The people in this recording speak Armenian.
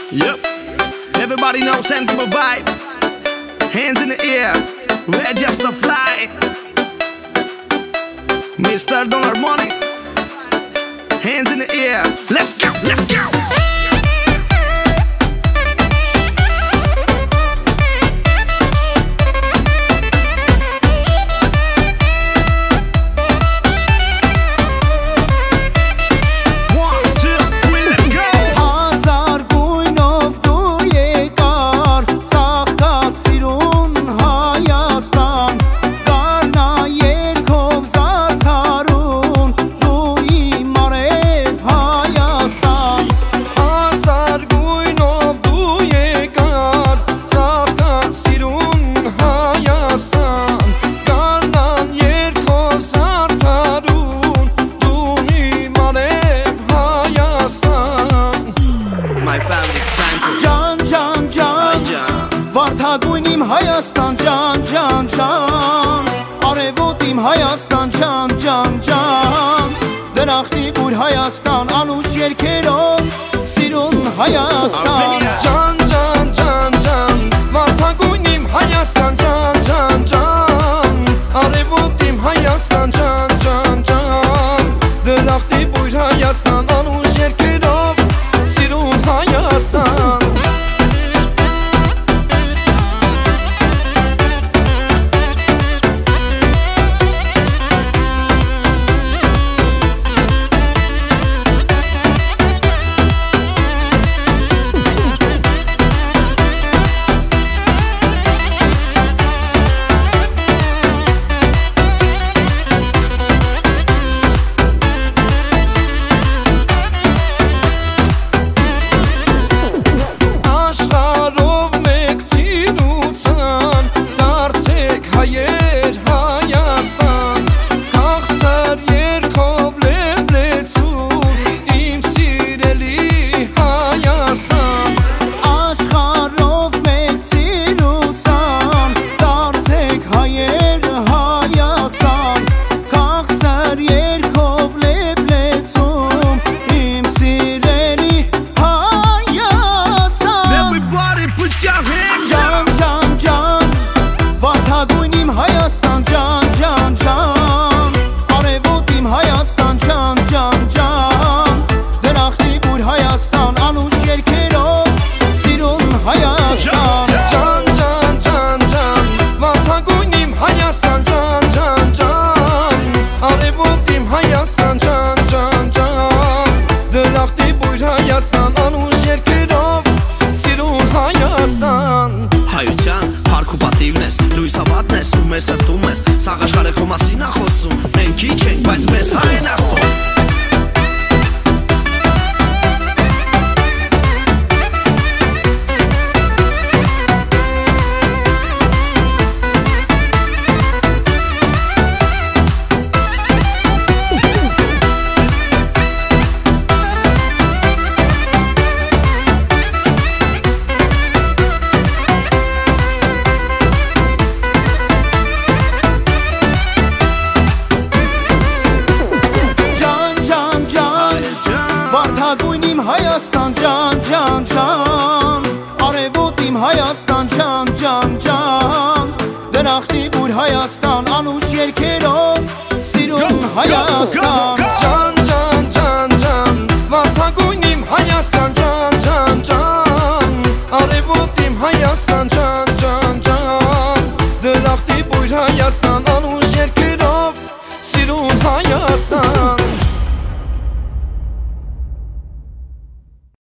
Yep. Everybody knows Antimal vibe. Hands in the air, we're just a fly. Mr. Dollar Money. Hands in the air. Let's go, let's go. Վարդագույն իմ Հայաստան ջան, ջան, ջան, արևոտ իմ Հայաստան ջան, ջան, ջան, դրախտի բույր Հայաստան, անուշ երգերով սիրուն Հայաստան, ջան, ջան, ջան, ջան, վարդագույն իմ Հայաստան ջան, ջան, ջան, արևոտ իմ Հայաստան ջան, ջան, ջան, դրախտի բույր Հայաստան, անուշ երգերով սիրուն Հայաստան. Մեզ հրտում ես, սաղ աշխարհը քո մասին ա խոսում. Մենք քիչ ենք, բայց մեզ հայ են ասում. Հայաստան ջան, ջան, ջան, արևոտ իմ Հայաստան ջան, ջան, ջան, դրախտի բույր Հայաստան, անուշ երգերով սիրուն Հայաստան, ջան, ջան, ջան, ջան, վարդագույն իմ Հայաստան ջան, ջան, ջան, արևոտ իմ Հայաստան ջան, ջան, ջան, դրախտի բույր Հայաստան, անուշ երգերով սիրուն Հայաստան.